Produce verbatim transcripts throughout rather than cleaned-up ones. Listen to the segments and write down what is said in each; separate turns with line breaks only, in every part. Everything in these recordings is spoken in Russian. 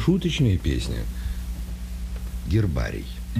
шуточная песня. Гербарий.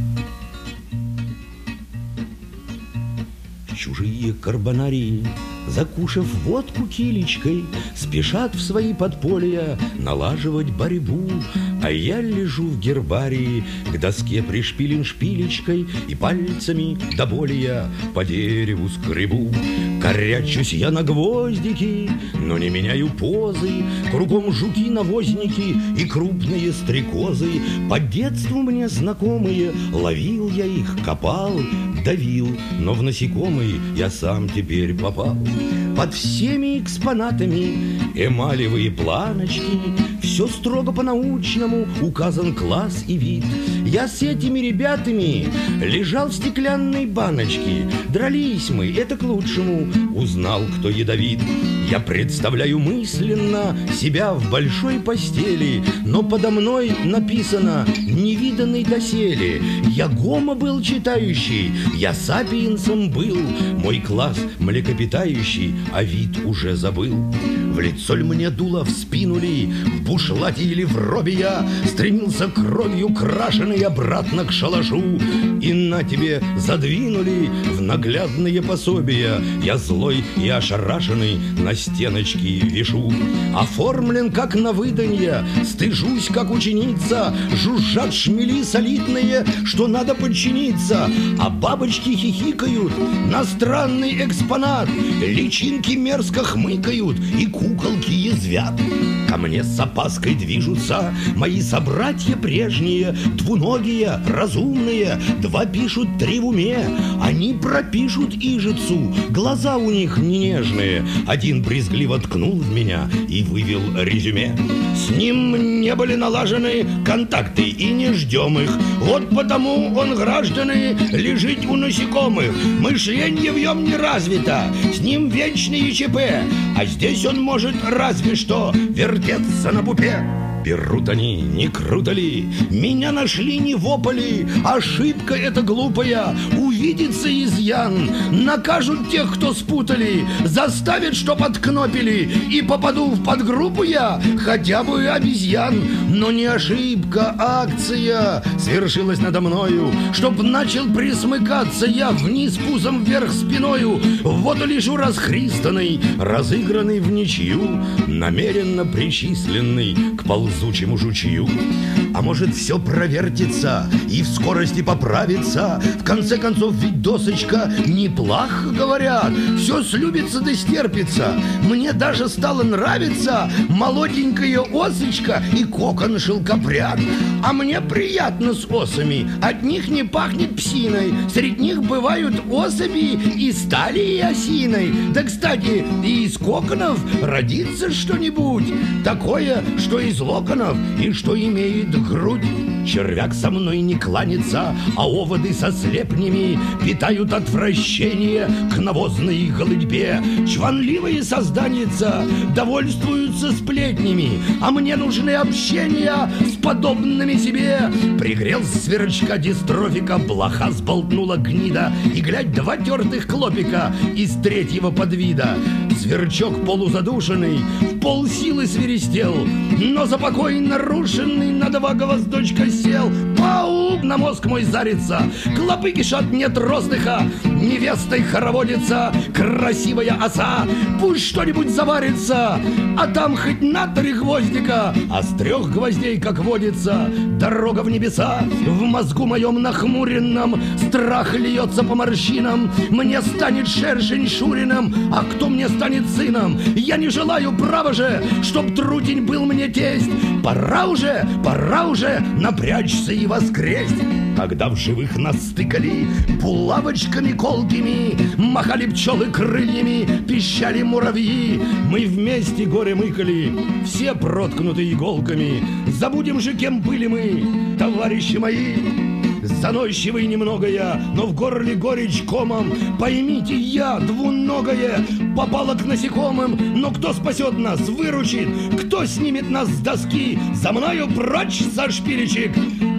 Чужие карбонарии, закушав водку килечкой, спешат в свои подполья налаживать борьбу. А я лежу в гербарии, к доске пришпилен шпилечкой, и пальцами до боли я по дереву скребу. Корячусь я на гвоздики, но не меняю позы. Кругом жуки-навозники и крупные стрекозы. По детству мне знакомые, ловил я их, копал, давил, но в насекомые я сам теперь попал. Под всеми экспонатами эмалевые планочки, все строго по-научному, указан класс и вид. Я с этими ребятами лежал в стеклянной баночке. Дрались мы, это к лучшему, узнал, кто ядовит. Я представляю мысленно себя в большой постели, но подо мной написано «невиданный доселе». Я гомо был читающий, я сапиенсом был, мой класс млекопитающий, а вид уже забыл. В лицо ль мне дуло, в спину ли, в бушлате или в робе я стремился кровью крашеной обратно к шалашу. И на тебе задвинули в наглядные пособия. Я злой и ошарашенный на стеночки вешу. Оформлен как на выданье, стыжусь как ученица. Жужжат шмели солидные, что надо подчиниться. А бабочки хихикают на странный экспонат. Личинки мерзко хмыкают и куколки язвят. Ко мне с опаской движутся мои собратья прежние, двуногие, разумные, два пишут, три в уме. Они пропишут ижицу, глаза у них не нежные. Один брезгливо ткнул в меня и вывел резюме. С ним не были налажены контакты и не ждем их. Вот потому он, граждане, лежит у насекомых. Мышление в нем не развито, с ним вечные ЧП. А здесь он может разве что вертеться на пупе. Берут они, не круто ли? Меня нашли не в Ополе. Ошибка эта глупая. Увидится изъян. Накажут тех, кто спутали. Заставят, чтоб откнопили. И попаду в подгруппу я, хотя бы обезьян. Но не ошибка, акция свершилась надо мною. Чтоб начал присмыкаться я вниз пузом, вверх спиною. Вот и лежу расхристанный, разыгранный в ничью, намеренно причисленный к ползучему жучью. А может, все провертится и в скорости поправится. В конце концов, ведь досочка неплохо, говорят. Все слюбится да стерпится. Мне даже стало нравиться молоденькая осочка и кокон шелкопряд. А мне приятно с осами, от них не пахнет псиной. Среди них бывают особи и стали и осиной. Да, кстати, и из коконов родится что-нибудь такое, что из локонов и что имеет грудь. Червяк со мной не кланится, а оводы со слепнями питают отвращение к навозной голытьбе. Чванливые созданица довольствуются сплетнями, а мне нужны общения с подобными себе. Пригрел сверчка дистрофика, блоха сболтнула гнида, и, глядь, два тертых клопика из третьего подвида. Сверчок полузадушенный в полсилы свиристел, но за покой нарушенный на два гвоздочка сел. Паук на мозг мой зарится, клопы кишат, нет роздыха, невестой хороводится красивая оса. Пусть что-нибудь заварится, а там хоть на три гвоздика, а с трех гвоздей, как водится, дорога в небеса. В мозгу моем нахмуренном страх льется по морщинам. Мне станет шершень Шуриным, а кто мне станет сыном? Я не желаю, право же, чтоб трутень был мне тесть. Пора уже, пора уже напрячься и воскресть. Когда в живых нас стыкали булавочками колкими, махали пчелы крыльями, пищали муравьи, мы вместе горе мыкали, все проткнуты иголками. Забудем же, кем были мы, товарищи мои. Заносчивый немного я, но в горле горечь комом. Поймите, я двуногое попала к насекомым. Но кто спасет нас, выручит? Кто снимет нас с доски? За мною прочь, за шпилечек!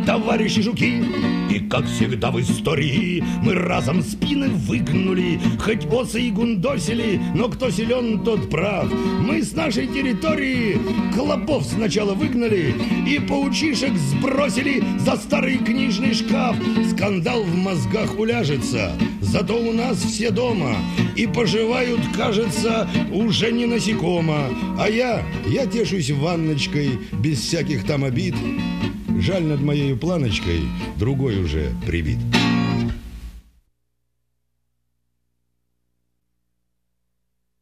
товарищи жуки. И, как всегда в истории, мы разом спины выгнули. Хоть осы и гундосили, но кто силен, тот прав. Мы с нашей территории клопов сначала выгнали и паучишек сбросили за старый книжный шкаф. Скандал в мозгах уляжется, зато у нас все дома и поживают, кажется, уже не насекомо. А я, я тешусь ванночкой без всяких там обид. Жаль, над моей планочкой другой уже прибит.